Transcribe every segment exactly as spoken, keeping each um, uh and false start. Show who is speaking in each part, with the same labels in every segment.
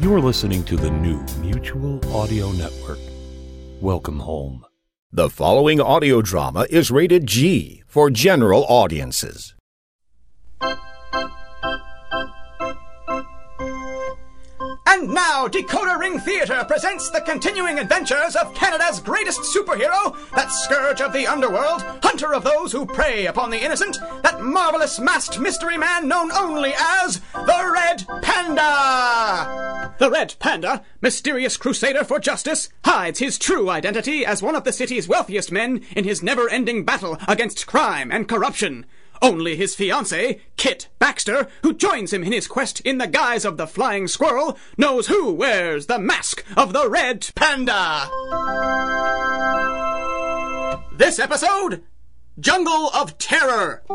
Speaker 1: You're listening to the new Mutual Audio Network. Welcome home.
Speaker 2: The following audio drama is rated G for general audiences.
Speaker 3: And now, Decoder Ring Theatre presents the continuing adventures of Canada's greatest superhero, that scourge of the underworld, hunter of those who prey upon the innocent, that marvelous masked mystery man known only as the Red Panda! The Red Panda, mysterious crusader for justice, hides his true identity as one of the city's wealthiest men in his never-ending battle against crime and corruption. Only his fiancée, Kit Baxter, who joins him in his quest in the guise of the Flying Squirrel, knows who wears the mask of the Red Panda. This episode, Jungle of Terror.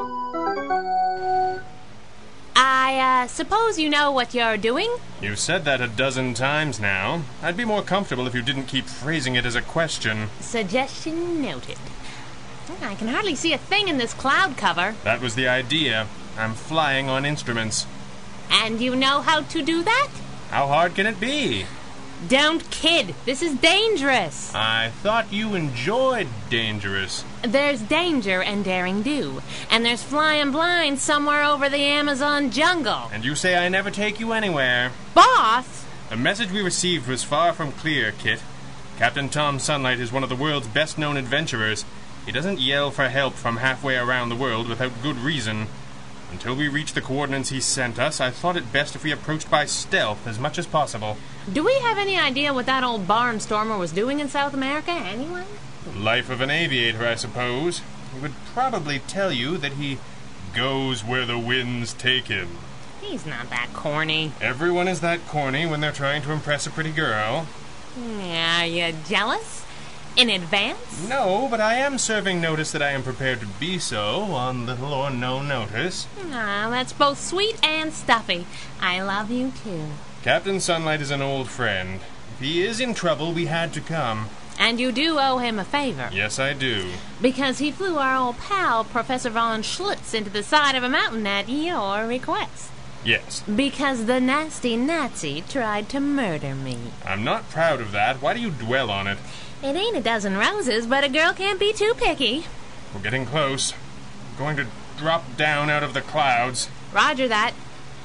Speaker 4: I, uh, suppose you know what you're doing?
Speaker 5: You've said that a dozen times now. I'd be more comfortable if you didn't keep phrasing it as a question.
Speaker 4: Suggestion noted. I can hardly see a thing in this cloud cover.
Speaker 5: That was the idea. I'm flying on instruments.
Speaker 4: And you know how to do that?
Speaker 5: How hard can it be?
Speaker 4: Don't kid. This is dangerous.
Speaker 5: I thought you enjoyed dangerous.
Speaker 4: There's danger and daring do. And there's flying blind somewhere over the Amazon jungle.
Speaker 5: And you say I never take you anywhere.
Speaker 4: Boss!
Speaker 5: The message we received was far from clear, Kit. Captain Tom Sunlight is one of the world's best-known adventurers. He doesn't yell for help from halfway around the world without good reason. Until we reached the coordinates he sent us, I thought it best if we approached by stealth as much as possible.
Speaker 4: Do we have any idea what that old barnstormer was doing in South America, anyway?
Speaker 5: The life of an aviator, I suppose. He would probably tell you that he goes where the winds take him.
Speaker 4: He's not that corny.
Speaker 5: Everyone is that corny when they're trying to impress a pretty girl.
Speaker 4: Yeah, are you jealous? In advance?
Speaker 5: No, but I am serving notice that I am prepared to be so on little or no notice.
Speaker 4: Ah, that's both sweet and stuffy. I love you, too.
Speaker 5: Captain Sunlight is an old friend. If he is in trouble, we had to come.
Speaker 4: And you do owe him a favor.
Speaker 5: Yes, I do.
Speaker 4: Because he flew our old pal, Professor von Schlutz, into the side of a mountain at your request.
Speaker 5: Yes.
Speaker 4: Because the nasty Nazi tried to murder me.
Speaker 5: I'm not proud of that. Why do you dwell on it?
Speaker 4: It ain't a dozen roses, but a girl can't be too picky.
Speaker 5: We're getting close. I'm going to drop down out of the clouds.
Speaker 4: Roger that.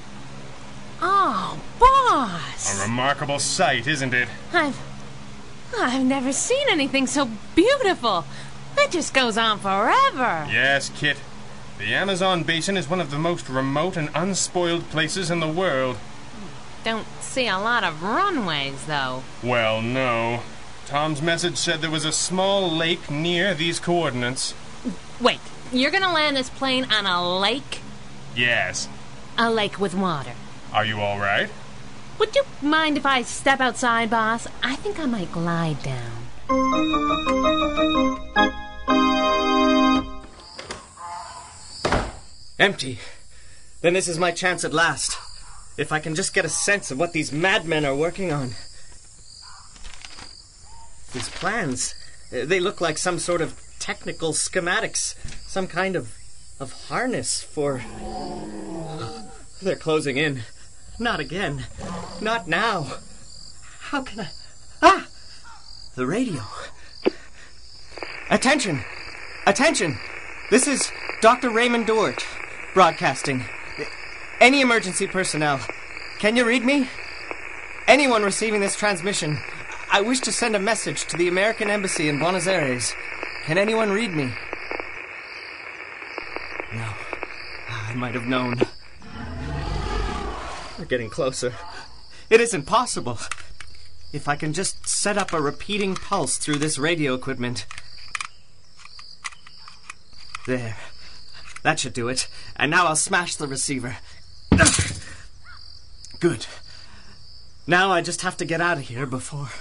Speaker 4: Oh, boss!
Speaker 5: A remarkable sight, isn't it?
Speaker 4: I've... I've never seen anything so beautiful. It just goes on forever.
Speaker 5: Yes, Kit. The Amazon basin is one of the most remote and unspoiled places in the world.
Speaker 4: Don't see a lot of runways, though.
Speaker 5: Well, no. Tom's message said there was a small lake near these coordinates.
Speaker 4: Wait, you're gonna land this plane on a lake?
Speaker 5: Yes.
Speaker 4: A lake with water.
Speaker 5: Are you all right?
Speaker 4: Would you mind if I step outside, boss? I think I might glide down.
Speaker 6: Empty. Then this is my chance at last. If I can just get a sense of what these madmen are working on. These plans, they look like some sort of technical schematics. Some kind of, of harness for... They're closing in. Not again. Not now. How can I... Ah! The radio. Attention! Attention! This is Doctor Raymond Dort, broadcasting. Any emergency personnel, can you read me? Anyone receiving this transmission, I wish to send a message to the American Embassy in Buenos Aires. Can anyone read me? No. I might have known. We're getting closer. It isn't possible. If I can just set up a repeating pulse through this radio equipment. There. That should do it. And now I'll smash the receiver. Good. Now I just have to get out of here before...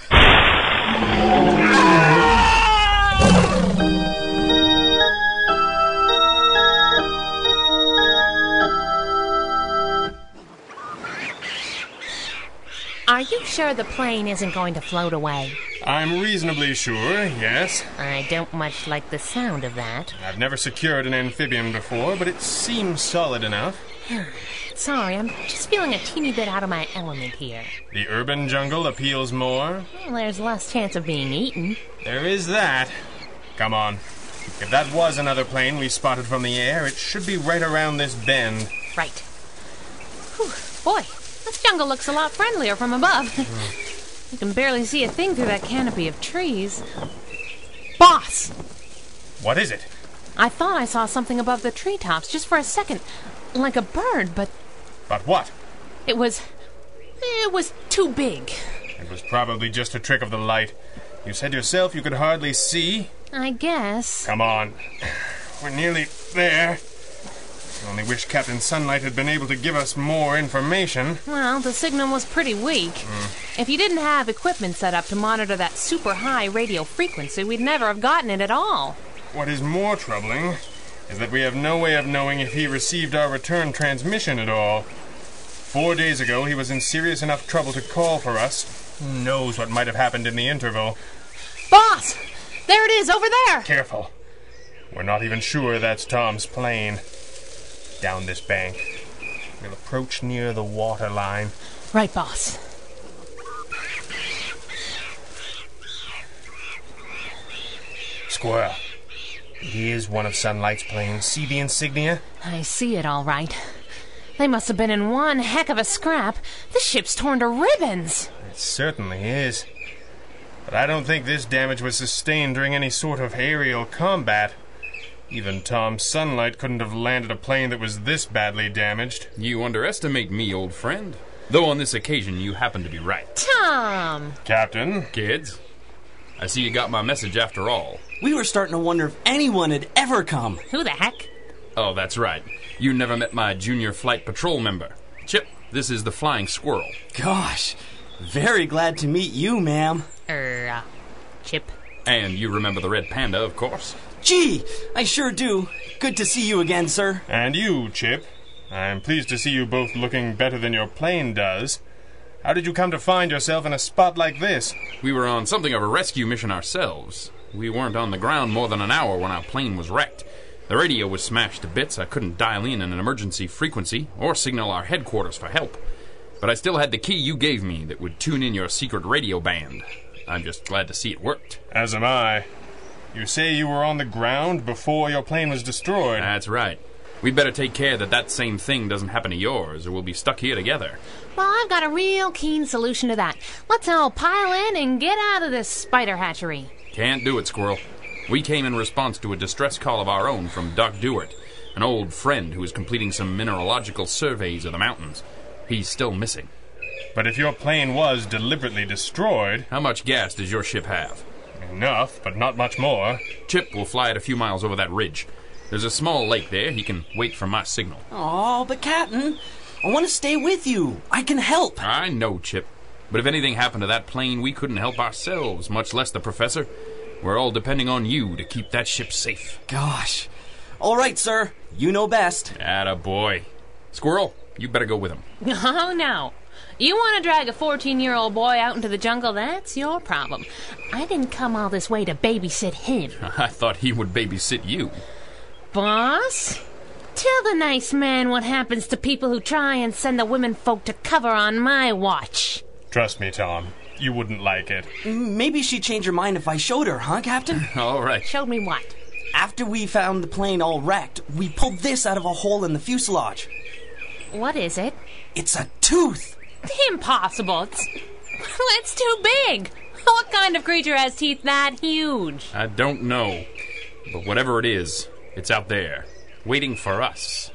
Speaker 4: Are you sure the plane isn't going to float away?
Speaker 5: I'm reasonably sure, yes.
Speaker 4: I don't much like the sound of that.
Speaker 5: I've never secured an amphibian before, but it seems solid enough.
Speaker 4: It's sorry. I'm just feeling a teeny bit out of my element here.
Speaker 5: The urban jungle appeals more?
Speaker 4: Well, there's less chance of being eaten.
Speaker 5: There is that. Come on. If that was another plane we spotted from the air, it should be right around this bend.
Speaker 4: Right. Whew. Boy, this jungle looks a lot friendlier from above. You can barely see a thing through that canopy of trees. Boss!
Speaker 5: What is it?
Speaker 4: I thought I saw something above the treetops just for a second. Like a bird, but...
Speaker 5: But what?
Speaker 4: It was... It was too big.
Speaker 5: It was probably just a trick of the light. You said yourself you could hardly see.
Speaker 4: I guess.
Speaker 5: Come on. We're nearly there. I only wish Captain Sunlight had been able to give us more information.
Speaker 4: Well, the signal was pretty weak. Mm. If you didn't have equipment set up to monitor that super high radio frequency, we'd never have gotten it at all.
Speaker 5: What is more troubling is that we have no way of knowing if he received our return transmission at all. Four days ago, he was in serious enough trouble to call for us. Who knows what might have happened in the interval?
Speaker 4: Boss! There it is, over there!
Speaker 5: Careful. We're not even sure that's Tom's plane. Down this bank. We'll approach near the water line.
Speaker 4: Right, boss.
Speaker 5: Squirrel. He is one of Sunlight's planes. See the insignia?
Speaker 4: I see it all right. They must have been in one heck of a scrap. The ship's torn to ribbons.
Speaker 5: It certainly is. But I don't think this damage was sustained during any sort of aerial combat. Even Tom Sunlight couldn't have landed a plane that was this badly damaged.
Speaker 7: You underestimate me, old friend. Though on this occasion you happen to be right.
Speaker 4: Tom!
Speaker 5: Captain?
Speaker 7: Kids, I see you got my message after all.
Speaker 6: We were starting to wonder if anyone had ever come.
Speaker 4: Who the heck?
Speaker 7: Oh, that's right. You never met my junior flight patrol member. Chip, this is the Flying Squirrel.
Speaker 6: Gosh, very glad to meet you, ma'am.
Speaker 4: Er, uh, Chip.
Speaker 7: And you remember the Red Panda, of course.
Speaker 6: Gee, I sure do. Good to see you again, sir.
Speaker 5: And you, Chip. I'm pleased to see you both looking better than your plane does. How did you come to find yourself in a spot like this?
Speaker 7: We were on something of a rescue mission ourselves. We weren't on the ground more than an hour when our plane was wrecked. The radio was smashed to bits. I couldn't dial in an emergency frequency or signal our headquarters for help. But I still had the key you gave me that would tune in your secret radio band. I'm just glad to see it worked.
Speaker 5: As am I. You say you were on the ground before your plane was destroyed.
Speaker 7: That's right. We'd better take care that that same thing doesn't happen to yours, or we'll be stuck here together.
Speaker 4: Well, I've got a real keen solution to that. Let's all pile in and get out of this spider hatchery.
Speaker 7: Can't do it, Squirrel. We came in response to a distress call of our own from Doc Dewart, an old friend who is completing some mineralogical surveys of the mountains. He's still missing.
Speaker 5: But if your plane was deliberately destroyed...
Speaker 7: How much gas does your ship have?
Speaker 5: Enough, but not much more.
Speaker 7: Chip will fly it a few miles over that ridge. There's a small lake there. He can wait for my signal.
Speaker 6: Oh, but Captain, I want to stay with you. I can help.
Speaker 7: I know, Chip. But if anything happened to that plane, we couldn't help ourselves, much less the professor. We're all depending on you to keep that ship safe.
Speaker 6: Gosh. All right, sir. You know best.
Speaker 7: Attaboy. Squirrel, you better go with him.
Speaker 4: Oh, no. You want to drag a fourteen-year-old boy out into the jungle, that's your problem. I didn't come all this way to babysit him.
Speaker 7: I thought he would babysit you.
Speaker 4: Boss? Tell the nice man what happens to people who try and send the women folk to cover on my watch.
Speaker 5: Trust me, Tom. You wouldn't like it.
Speaker 6: Maybe she'd change her mind if I showed her, huh, Captain?
Speaker 7: All right.
Speaker 4: Showed me what?
Speaker 6: After we found the plane all wrecked, we pulled this out of a hole in the fuselage.
Speaker 4: What is it?
Speaker 6: It's a tooth.
Speaker 4: Impossible. It's, it's too big. What kind of creature has teeth that huge?
Speaker 7: I don't know. But whatever it is, it's out there, waiting for us.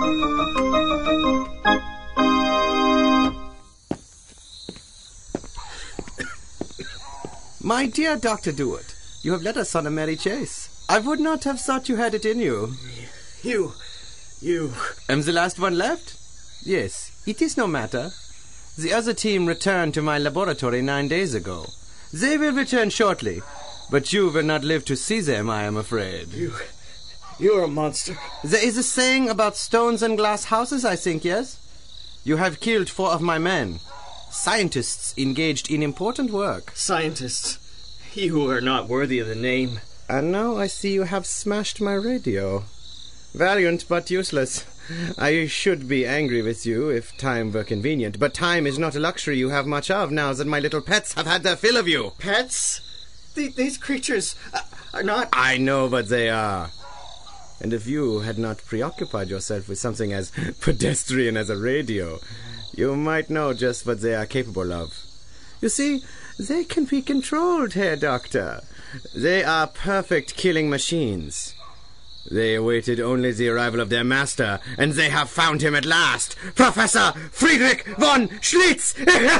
Speaker 8: My dear Doctor Dewart, you have led us on a merry chase. I would not have thought you had it in you.
Speaker 6: You... you...
Speaker 8: Am the last one left? Yes, it is no matter. The other team returned to my laboratory nine days ago. They will return shortly, but you will not live to see them, I am afraid.
Speaker 6: You... you're a monster.
Speaker 8: There is a saying about stones and glass houses, I think, yes? You have killed four of my men. Scientists engaged in important work.
Speaker 6: Scientists. You are not worthy of the name.
Speaker 8: And now I see you have smashed my radio. Valiant but useless. I should be angry with you if time were convenient, but time is not a luxury you have much of now that my little pets have had their fill of you.
Speaker 6: Pets? Th- these creatures uh, are not...
Speaker 8: I know what they are. And if you had not preoccupied yourself with something as pedestrian as a radio, you might know just what they are capable of. You see, they can be controlled, Herr Doctor. They are perfect killing machines. They awaited only the arrival of their master, and they have found him at last. Professor Friedrich von Schlitz!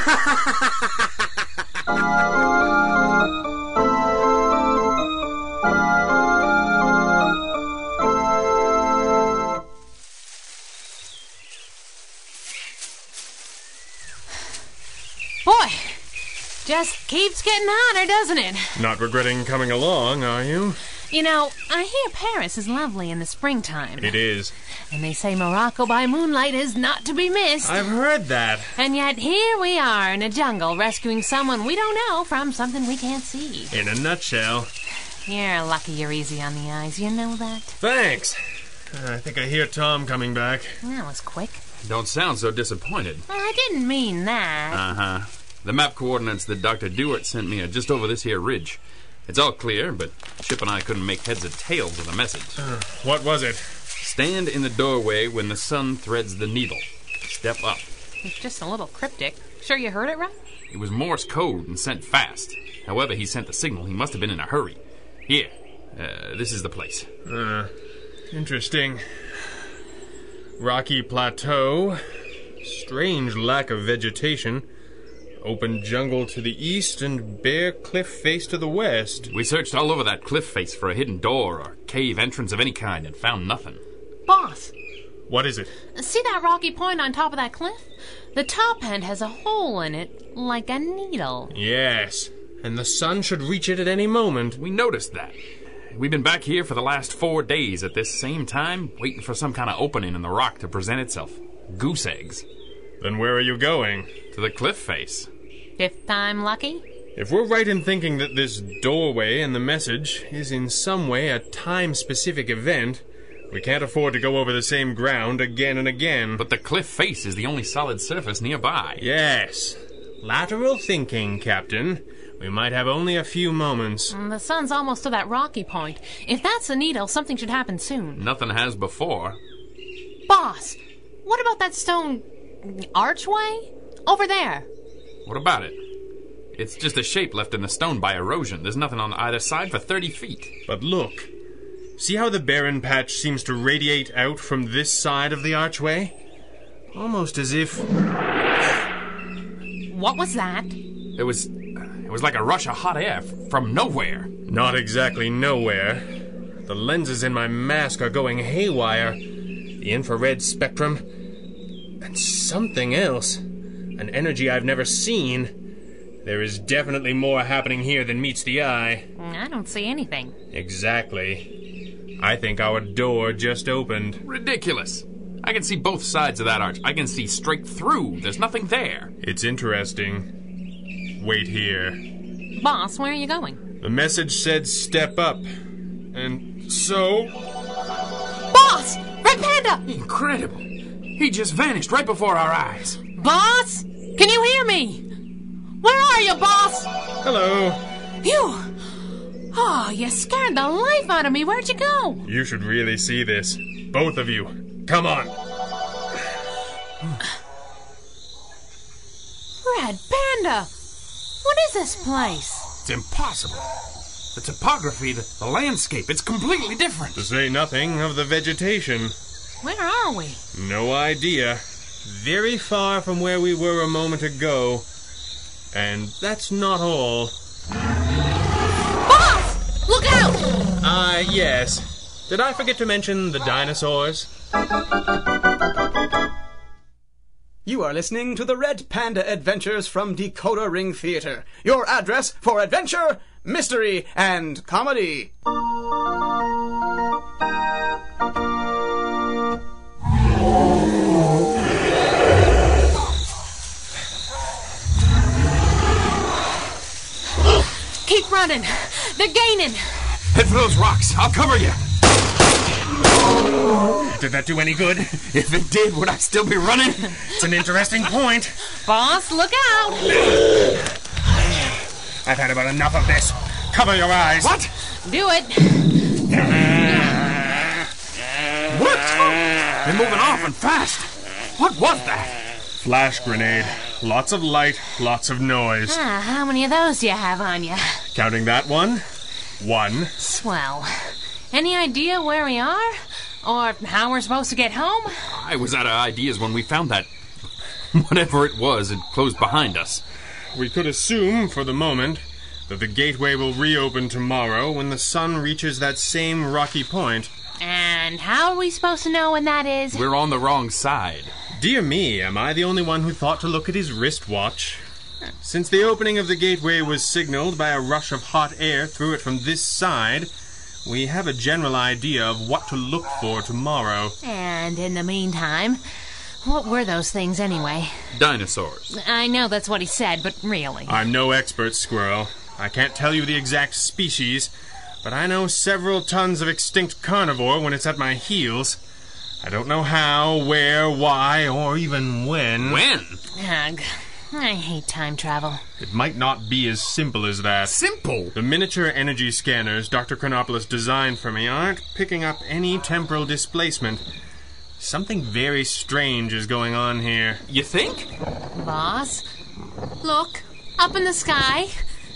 Speaker 4: Boy, just keeps getting hotter, doesn't it?
Speaker 5: Not regretting coming along, are you?
Speaker 4: You know, I hear Paris is lovely in the springtime.
Speaker 5: It is.
Speaker 4: And they say Morocco by moonlight is not to be missed.
Speaker 5: I've heard that.
Speaker 4: And yet here we are in a jungle rescuing someone we don't know from something we can't see.
Speaker 5: In a nutshell.
Speaker 4: You're lucky you're easy on the eyes, you know that?
Speaker 5: Thanks. I think I hear Tom coming back.
Speaker 4: That was quick.
Speaker 7: Don't sound so disappointed.
Speaker 4: Well, I didn't mean that.
Speaker 7: Uh-huh. The map coordinates that Doctor Dewart sent me are just over this here ridge. It's all clear, but Chip and I couldn't make heads or tails of the message.
Speaker 5: Uh, what was it?
Speaker 7: Stand in the doorway when the sun threads the needle. Step up.
Speaker 4: It's just a little cryptic. Sure you heard it right?
Speaker 7: It was Morse code and sent fast. However he sent the signal, he must have been in a hurry. Here, uh, this is the place.
Speaker 5: Uh, interesting. Rocky plateau. Strange lack of vegetation. Open jungle to the east and bare cliff face to the west.
Speaker 7: We searched all over that cliff face for a hidden door or cave entrance of any kind and found nothing.
Speaker 4: Boss.
Speaker 5: What is it?
Speaker 4: See that rocky point on top of that cliff? The top end has a hole in it, like a needle.
Speaker 5: Yes, and the sun should reach it at any moment.
Speaker 7: We noticed that. We've been back here for the last four days at this same time, waiting for some kind of opening in the rock to present itself. Goose eggs.
Speaker 5: Then where are you going?
Speaker 7: To the cliff face.
Speaker 4: Fifth time lucky?
Speaker 5: If we're right in thinking that this doorway and the message is in some way a time-specific event, we can't afford to go over the same ground again and again.
Speaker 7: But the cliff face is the only solid surface nearby.
Speaker 5: Yes. Lateral thinking, Captain. We might have only a few moments.
Speaker 4: The sun's almost to that rocky point. If that's the needle, something should happen soon.
Speaker 7: Nothing has before.
Speaker 4: Boss, what about that stone archway? Over there.
Speaker 7: What about it? It's just a shape left in the stone by erosion. There's nothing on either side for thirty feet.
Speaker 5: But look. See how the barren patch seems to radiate out from this side of the archway? Almost as if...
Speaker 4: What was that?
Speaker 7: It was... It was like a rush of hot air from nowhere.
Speaker 5: Not exactly nowhere. The lenses in my mask are going haywire. The infrared spectrum... And something else. An energy I've never seen. There is definitely more happening here than meets the eye.
Speaker 4: I don't see anything.
Speaker 5: Exactly. I think our door just opened.
Speaker 7: Ridiculous. I can see both sides of that arch. I can see straight through. There's nothing there.
Speaker 5: It's interesting. Wait here.
Speaker 4: Boss, where are you going?
Speaker 5: The message said step up. And so...
Speaker 4: Boss! Red Panda!
Speaker 7: Incredible. He just vanished right before our eyes.
Speaker 4: Boss? Can you hear me? Where are you, boss?
Speaker 5: Hello.
Speaker 4: You... Oh, you scared the life out of me. Where'd you go?
Speaker 5: You should really see this. Both of you. Come on.
Speaker 4: Red Panda! What is this place?
Speaker 7: It's impossible. The topography, the, the landscape, it's completely different.
Speaker 5: To say nothing of the vegetation.
Speaker 4: Where are we?
Speaker 5: No idea. Very far from where we were a moment ago. And that's not all.
Speaker 4: Boss! Look out!
Speaker 5: Ah, uh, yes. Did I forget to mention the dinosaurs?
Speaker 3: You are listening to the Red Panda Adventures from Decoder Ring Theater. Your address for adventure, mystery, and comedy.
Speaker 4: Keep running. They're gaining.
Speaker 7: Head for those rocks. I'll cover you.
Speaker 5: Did that do any good?
Speaker 7: If it did, would I still be running?
Speaker 5: It's an interesting point.
Speaker 4: Boss, look out!
Speaker 5: I've had about enough of this. Cover your eyes.
Speaker 7: What?
Speaker 4: Do it.
Speaker 7: What? They're moving off and fast. What was that?
Speaker 5: Flash grenade. Lots of light, lots of noise.
Speaker 4: Ah, how many of those do you have on you?
Speaker 5: Counting that one? One.
Speaker 4: Swell. Any idea where we are? Or how we're supposed to get home?
Speaker 7: I was out of ideas when we found that... whatever it was, it closed behind us.
Speaker 5: We could assume, for the moment, that the gateway will reopen tomorrow when the sun reaches that same rocky point.
Speaker 4: And how are we supposed to know when that is?
Speaker 7: We're on the wrong side.
Speaker 5: Dear me, am I the only one who thought to look at his wristwatch? Since the opening of the gateway was signaled by a rush of hot air through it from this side, we have a general idea of what to look for tomorrow.
Speaker 4: And in the meantime, what were those things anyway?
Speaker 7: Dinosaurs.
Speaker 4: I know that's what he said, but really.
Speaker 5: I'm no expert, Squirrel. I can't tell you the exact species, but I know several tons of extinct carnivore when it's at my heels. I don't know how, where, why, or even when.
Speaker 7: When?
Speaker 4: Ugh, I hate time travel.
Speaker 5: It might not be as simple as that.
Speaker 7: Simple?
Speaker 5: The miniature energy scanners Doctor Chronopoulos designed for me aren't picking up any temporal displacement. Something very strange is going on here.
Speaker 7: You think?
Speaker 4: Boss, look, up in the sky.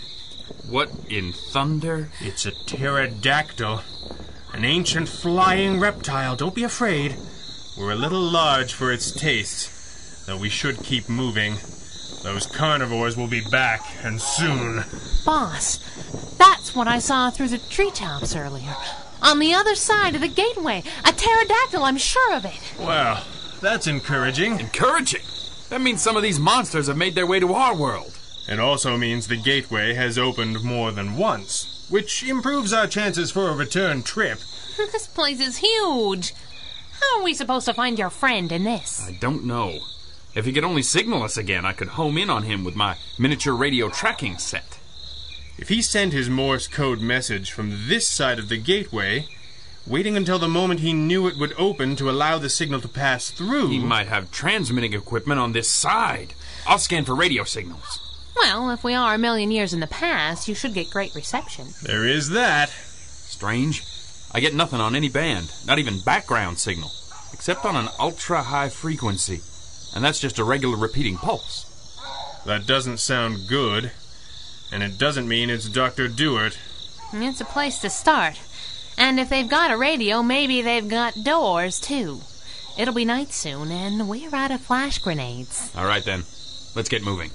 Speaker 7: What in thunder?
Speaker 5: It's a pterodactyl. An ancient flying reptile. Don't be afraid. We're a little large for its tastes, though we should keep moving. Those carnivores will be back, and soon.
Speaker 4: Boss, that's what I saw through the treetops earlier. On the other side of the gateway. A pterodactyl, I'm sure of it.
Speaker 5: Well, that's encouraging.
Speaker 7: Encouraging? That means some of these monsters have made their way to our world.
Speaker 5: It also means the gateway has opened more than once, which improves our chances for a return trip.
Speaker 4: This place is huge. How are we supposed to find your friend in this?
Speaker 7: I don't know. If he could only signal us again, I could home in on him with my miniature radio tracking set.
Speaker 5: If he sent his Morse code message from this side of the gateway, waiting until the moment he knew it would open to allow the signal to pass through...
Speaker 7: He might have transmitting equipment on this side. I'll scan for radio signals.
Speaker 4: Well, if we are a million years in the past, you should get great reception.
Speaker 5: There is that.
Speaker 7: Strange. I get nothing on any band, not even background signal, except on an ultra-high frequency. And that's just a regular repeating pulse.
Speaker 5: That doesn't sound good. And it doesn't mean it's Doctor Dewart.
Speaker 4: It's a place to start. And if they've got a radio, maybe they've got doors, too. It'll be night soon, and we're out of flash grenades.
Speaker 7: All right, then. Let's get moving.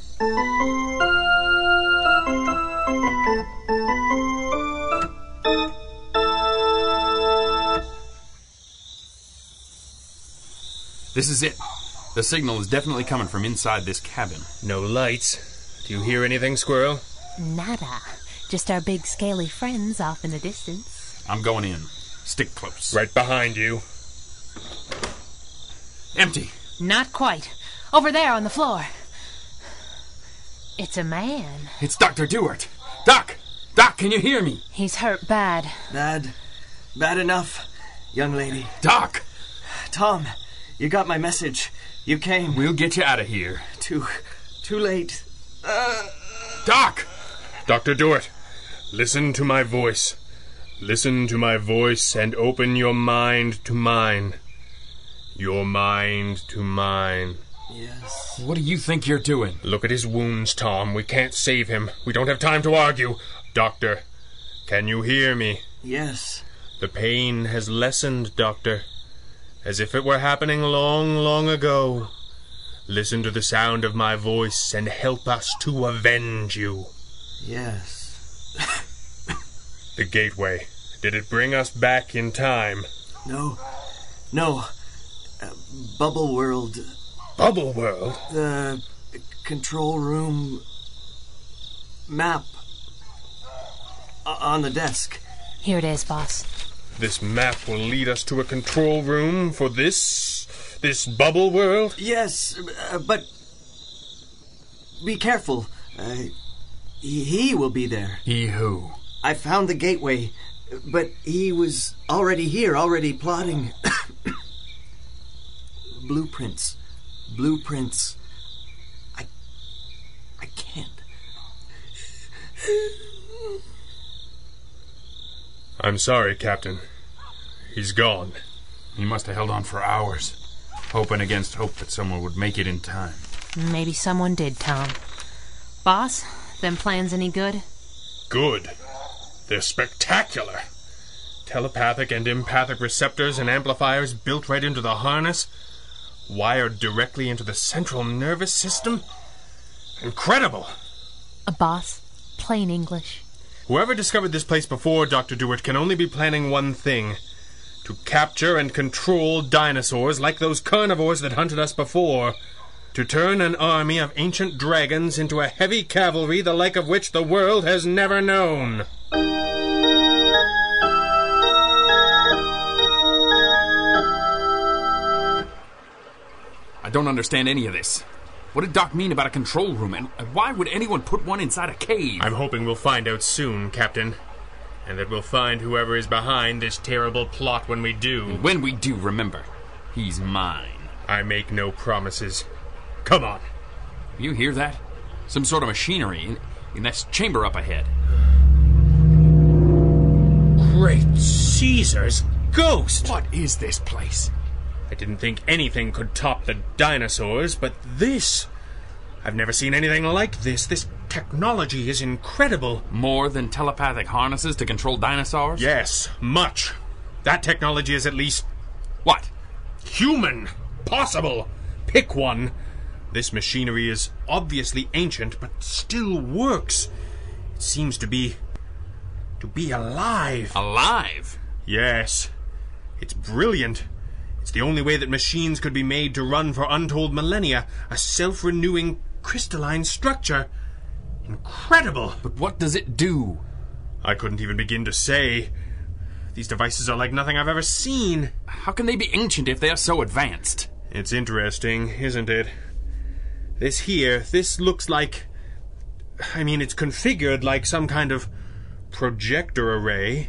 Speaker 7: This is it. The signal is definitely coming from inside this cabin.
Speaker 5: No lights. Do you hear anything, Squirrel?
Speaker 4: Nada. Just our big scaly friends off in the distance.
Speaker 7: I'm going in. Stick close.
Speaker 5: Right behind you.
Speaker 7: Empty.
Speaker 4: Not quite. Over there on the floor. It's a man.
Speaker 7: It's Doctor Dewart. Doc! Doc, can you hear me?
Speaker 4: He's hurt bad.
Speaker 6: Bad. Bad enough, young lady.
Speaker 7: Doc!
Speaker 6: Tom, you got my message. You came.
Speaker 7: We'll get you out of here.
Speaker 6: Too... too late. Uh...
Speaker 7: Doc!
Speaker 5: Doctor Dewart, listen to my voice. Listen to my voice and open your mind to mine. Your mind to mine.
Speaker 6: Yes.
Speaker 7: What do you think you're doing?
Speaker 5: Look at his wounds, Tom. We can't save him. We don't have time to argue. Doctor, can you hear me?
Speaker 6: Yes.
Speaker 5: The pain has lessened, Doctor. As if it were happening long, long ago. Listen to the sound of my voice and help us to avenge you.
Speaker 6: Yes.
Speaker 5: The gateway. Did it bring us back in time?
Speaker 6: No. No. Uh, Bubble World.
Speaker 5: Bubble World?
Speaker 6: The control room map uh, on the desk.
Speaker 4: Here it is, boss.
Speaker 5: This map will lead us to a control room for this... this Bubble World?
Speaker 6: Yes, uh, but... be careful. Uh, he, he will be there.
Speaker 7: He who?
Speaker 6: I found the gateway. But he was already here, already plotting. Blueprints. Blueprints. I... I can't.
Speaker 5: I'm sorry, Captain. He's gone.
Speaker 7: He must have held on for hours, hoping against hope that someone would make it in time.
Speaker 4: Maybe someone did, Tom. Boss, them plans any good?
Speaker 5: Good. They're spectacular. Telepathic and empathic receptors and amplifiers built right into the harness, wired directly into the central nervous system. Incredible.
Speaker 4: A boss, plain English.
Speaker 5: Whoever discovered this place before Doctor Dewart can only be planning one thing: to capture and control dinosaurs like those carnivores that hunted us before. To turn an army of ancient dragons into a heavy cavalry the like of which the world has never known.
Speaker 7: I don't understand any of this. What did Doc mean about a control room, and why would anyone put one inside a cave?
Speaker 5: I'm hoping we'll find out soon, Captain. And that we'll find whoever is behind this terrible plot when we do.
Speaker 7: And when we do, remember, he's mine.
Speaker 5: I make no promises. Come on.
Speaker 7: You hear that? Some sort of machinery in, in that chamber up ahead.
Speaker 5: Great Caesar's ghost!
Speaker 7: What is this place?
Speaker 5: I didn't think anything could top the dinosaurs, but this... I've never seen anything like this. This technology is incredible.
Speaker 7: More than telepathic harnesses to control dinosaurs?
Speaker 5: Yes, much. That technology is at least...
Speaker 7: What?
Speaker 5: Human! Possible! Pick one. This machinery is obviously ancient, but still works. It seems to be... to be alive.
Speaker 7: Alive?
Speaker 5: Yes. It's brilliant. It's the only way that machines could be made to run for untold millennia. A self-renewing crystalline structure. Incredible.
Speaker 7: But what does it do?
Speaker 5: I couldn't even begin to say. These devices are like nothing I've ever seen.
Speaker 7: How can they be ancient if they are so advanced?
Speaker 5: It's interesting, isn't it? This here, this looks like... I mean, it's configured like some kind of projector array.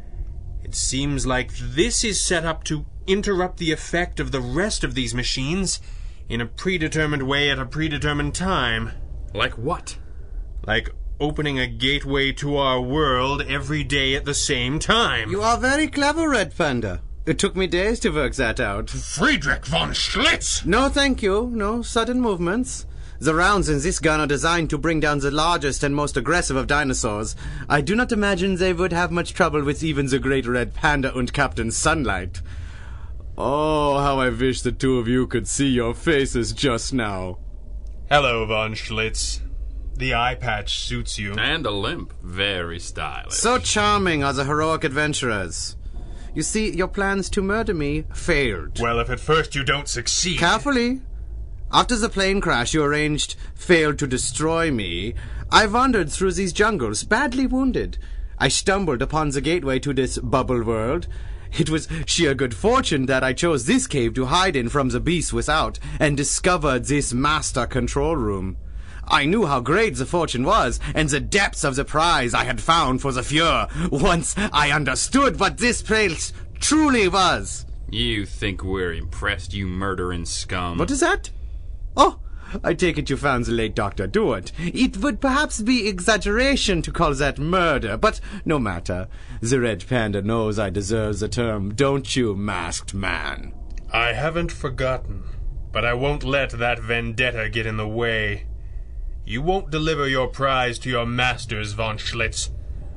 Speaker 5: It seems like this is set up to interrupt the effect of the rest of these machines in a predetermined way at a predetermined time.
Speaker 7: Like what?
Speaker 5: Like opening a gateway to our world every day at the same time.
Speaker 8: You are very clever, Red Panda. It took me days to work that out.
Speaker 5: Friedrich von Schlitz!
Speaker 8: No, thank you. No sudden movements. The rounds in this gun are designed to bring down the largest and most aggressive of dinosaurs. I do not imagine they would have much trouble with even the great Red Panda and Captain Sunlight. Oh, how I wish the two of you could see your faces just now.
Speaker 5: Hello, von Schlitz. The eye patch suits you.
Speaker 7: And a limp. Very stylish.
Speaker 8: So charming are the heroic adventurers. You see, your plans to murder me failed.
Speaker 5: Well, if at first you don't succeed...
Speaker 8: Carefully. After the plane crash you arranged failed to destroy me, I wandered through these jungles, badly wounded. I stumbled upon the gateway to this bubble world. It was sheer good fortune that I chose this cave to hide in from the beasts without, and discovered this master control room. I knew how great the fortune was, and the depths of the prize I had found for the Fuhrer. Once I understood what this place truly was.
Speaker 7: You think we're impressed, you murdering scum?
Speaker 8: What is that? Oh, I take it you found the late Doctor Dewart. It would perhaps be exaggeration to call that murder, but no matter. The Red Panda knows I deserve the term, don't you, masked man?
Speaker 5: I haven't forgotten, but I won't let that vendetta get in the way. You won't deliver your prize to your masters, von Schlitz.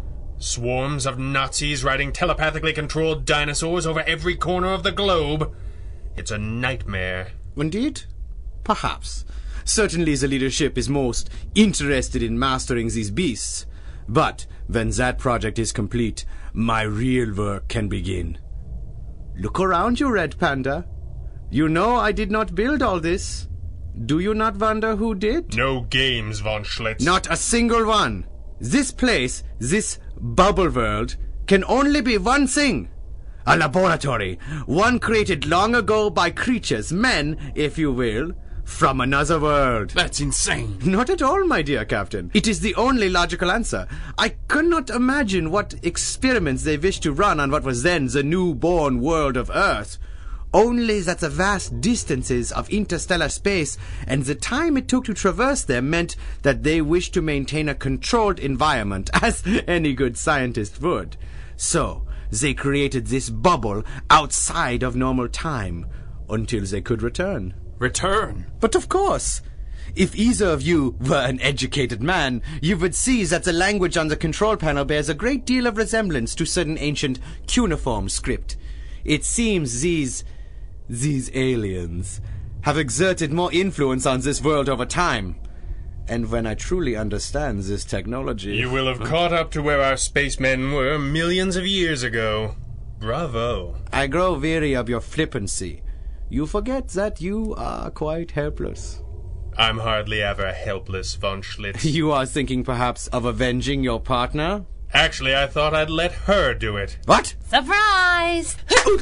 Speaker 5: Swarms of Nazis riding telepathically controlled dinosaurs over every corner of the globe. It's a nightmare.
Speaker 8: Indeed? Perhaps. Certainly the leadership is most interested in mastering these beasts. But when that project is complete, my real work can begin. Look around you, Red Panda. You know I did not build all this. Do you not wonder who did?
Speaker 5: No games, von Schlitz.
Speaker 8: Not a single one. This place, this bubble world, can only be one thing. A laboratory. One created long ago by creatures, men, if you will, from another world.
Speaker 7: That's insane.
Speaker 8: Not at all, my dear Captain. It is the only logical answer. I cannot imagine what experiments they wished to run on what was then the newborn world of Earth. Only that the vast distances of interstellar space and the time it took to traverse them meant that they wished to maintain a controlled environment, as any good scientist would. So, they created this bubble outside of normal time, until they could return.
Speaker 7: Return?
Speaker 8: But of course, if either of you were an educated man, you would see that the language on the control panel bears a great deal of resemblance to certain ancient cuneiform script. It seems these... these aliens have exerted more influence on this world over time. And when I truly understand this technology...
Speaker 5: You will have caught up to where our spacemen were millions of years ago. Bravo.
Speaker 8: I grow weary of your flippancy. You forget that you are quite helpless.
Speaker 5: I'm hardly ever helpless, von Schlitz.
Speaker 8: You are thinking perhaps of avenging your partner?
Speaker 5: Actually, I thought I'd let her do it.
Speaker 8: What?
Speaker 4: Surprise!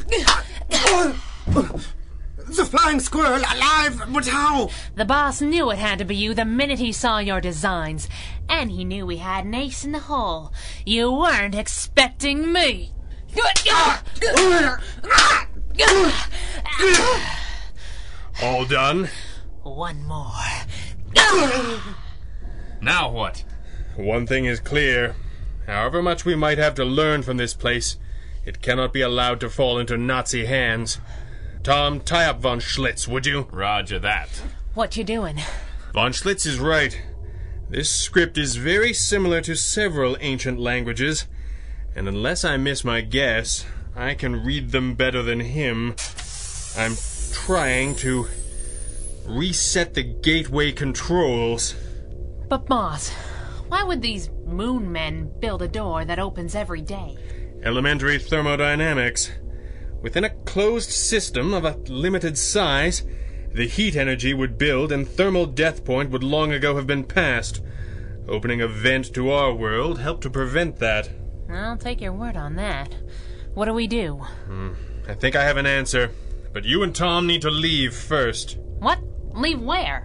Speaker 8: The flying squirrel, alive, but how?
Speaker 4: The boss knew it had to be you the minute he saw your designs. And he knew we had an ace in the hole. You weren't expecting me.
Speaker 5: All done?
Speaker 4: One more.
Speaker 7: Now what?
Speaker 5: One thing is clear. However much we might have to learn from this place, it cannot be allowed to fall into Nazi hands. Tom, tie up von Schlitz, would you?
Speaker 7: Roger that.
Speaker 4: What you doing?
Speaker 5: Von Schlitz is right. This script is very similar to several ancient languages, and unless I miss my guess, I can read them better than him. I'm trying to reset the gateway controls.
Speaker 4: But boss, why would these moon men build a door that opens every day?
Speaker 5: Elementary thermodynamics. Within a closed system of a limited size, the heat energy would build and thermal death point would long ago have been passed. Opening a vent to our world helped to prevent that.
Speaker 4: I'll take your word on that. What do we do?
Speaker 5: Hmm. I think I have an answer, but you and Tom need to leave first.
Speaker 4: What? Leave where?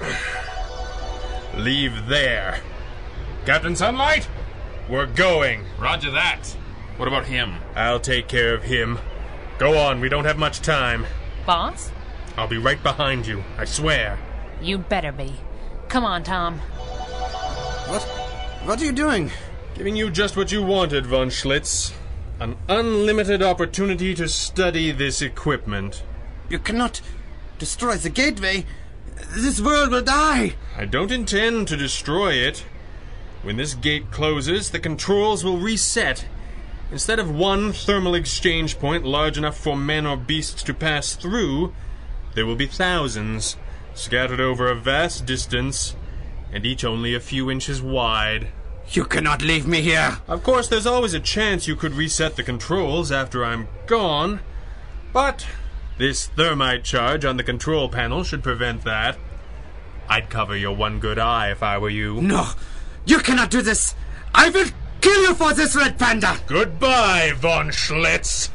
Speaker 5: Leave there. Captain Sunlight, we're going.
Speaker 7: Roger that. What about him?
Speaker 5: I'll take care of him. Go on, we don't have much time.
Speaker 4: Boss?
Speaker 5: I'll be right behind you, I swear.
Speaker 4: You better be. Come on, Tom.
Speaker 8: What? What are you doing?
Speaker 5: Giving you just what you wanted, von Schlitz. An unlimited opportunity to study this equipment.
Speaker 8: You cannot destroy the gateway. This world will die.
Speaker 5: I don't intend to destroy it. When this gate closes, the controls will reset. Instead of one thermal exchange point large enough for men or beasts to pass through, there will be thousands, scattered over a vast distance, and each only a few inches wide.
Speaker 8: You cannot leave me here.
Speaker 5: Of course, there's always a chance you could reset the controls after I'm gone, but this thermite charge on the control panel should prevent that. I'd cover your one good eye if I were you.
Speaker 8: No, you cannot do this. I will kill you for this, Red Panda.
Speaker 5: Goodbye, von Schlitz.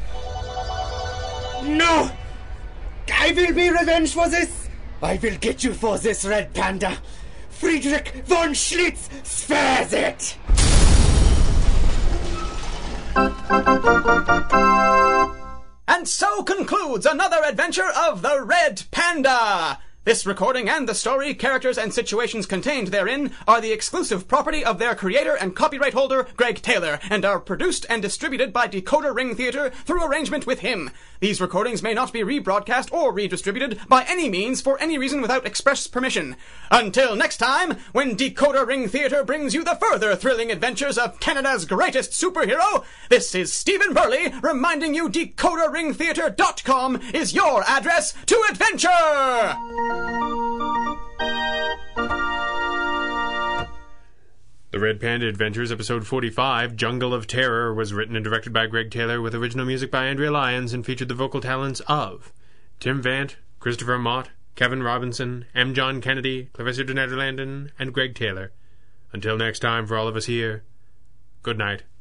Speaker 8: No, I will be revenged for this. I will get you for this, Red Panda. Friedrich von Schlitz swears it.
Speaker 3: And so concludes another adventure of the Red Panda. This recording and the story, characters, and situations contained therein are the exclusive property of their creator and copyright holder, Greg Taylor, and are produced and distributed by Decoder Ring Theater through arrangement with him. These recordings may not be rebroadcast or redistributed by any means for any reason without express permission. Until next time, when Decoder Ring Theater brings you the further thrilling adventures of Canada's greatest superhero, this is Stephen Burley reminding you decoder ring theater dot com is your address to adventure!
Speaker 5: The Red Panda Adventures, Episode forty-five, Jungle of Terror, was written and directed by Greg Taylor with original music by Andrea Lyons and featured the vocal talents of Tim Vant, Christopher Mott, Kevin Robinson, M. John Kennedy, Clarissa de Nederlanden, and Greg Taylor. Until next time, for all of us here, good night.